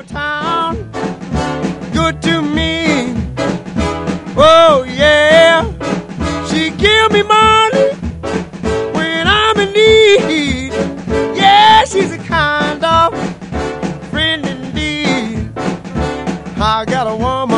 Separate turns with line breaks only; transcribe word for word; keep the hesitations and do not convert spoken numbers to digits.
of town. Good to me. Oh, yeah. She give me money when I'm in need. Yeah, she's a kind of friend indeed. I got a woman